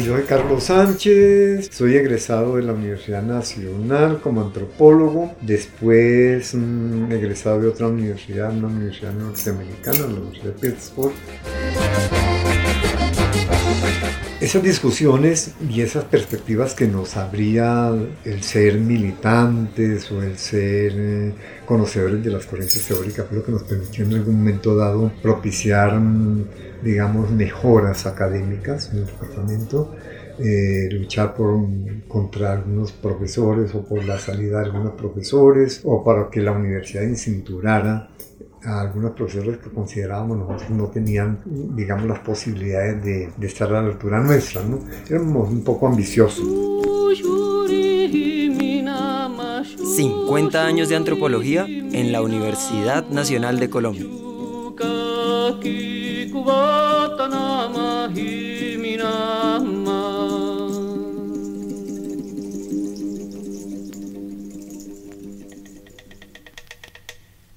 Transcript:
yo soy Carlos Sánchez, soy egresado de la Universidad Nacional como antropólogo, después egresado de otra universidad, una universidad norteamericana, la Universidad de Pittsburgh. Esas discusiones y esas perspectivas que nos abría el ser militantes o el ser conocedores de las corrientes teóricas fue lo que nos permitió en algún momento dado propiciar, digamos, mejoras académicas en el departamento, luchar contra algunos profesores o por la salida de algunos profesores o para que la universidad incinturara a algunos profesores que considerábamos nosotros no tenían, digamos, las posibilidades de estar a la altura nuestra, ¿no? Éramos un poco ambiciosos. 50 años de antropología en la Universidad Nacional de Colombia.